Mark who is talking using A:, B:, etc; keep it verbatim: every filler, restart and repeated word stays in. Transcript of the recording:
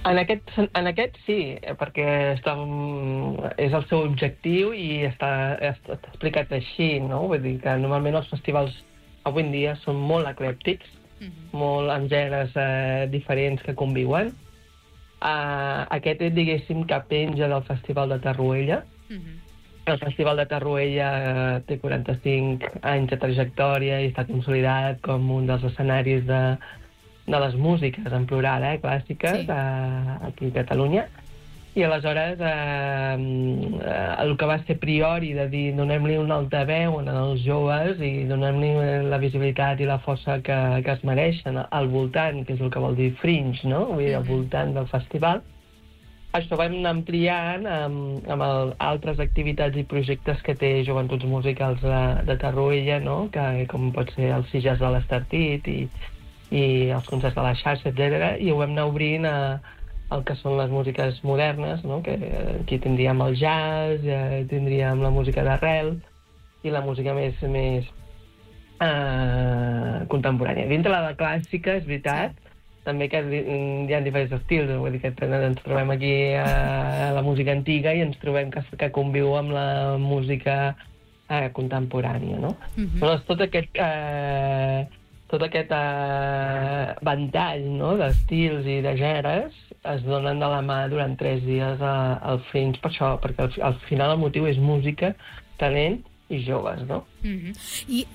A: En aquest, en aquest sí, perquè està, és el seu objectiu i està, està explicat així, no? Vull dir que normalment els festivals avui en dia són molt eclèptics, uh -huh. molt amb gèneres eh, diferents que conviuen. Uh, aquest, diguéssim, que penja del Festival de Tarruella. Uh -huh. El Festival de Tarruella uh, té quaranta-cinc anys de trajectòria i està consolidat com un dels escenaris de de les músiques, en plural, eh, clàssiques, sí. eh, aquí a Catalunya. I aleshores eh, eh, el que va ser priori de dir donem-li un altaveu als joves i donem-li la visibilitat i la força que, que es mereixen al voltant, que és el que vol dir fringe, no? Vull dir, al voltant del festival. Això ho vam ampliant amb, amb el, altres activitats i projectes que té Joventuts Musicals de, de Tarruella, no? Que, com pot ser el Sitges de l'Estartit i i els concerts de la xarxa, etcètera, i ho vam anar obrint a, a el que són les músiques modernes, no? Que aquí tindríem el jazz, eh, tindríem la música d'arrel i la música més, més eh, contemporània. Dintre la clàssica, és veritat, també que hi ha diferents estils, vull dir que ens trobem aquí a la música antiga i ens trobem que, que conviu amb la música eh, contemporània, no? Mm-hmm. Però tot aquest... Eh, tot aquest eh, ventall, no?, d'estils i de gèneres es donen de la mà durant tres dies a, al Fringe, per això, perquè al, al final el motiu és música, talent i joves, no?
B: Mm-hmm. I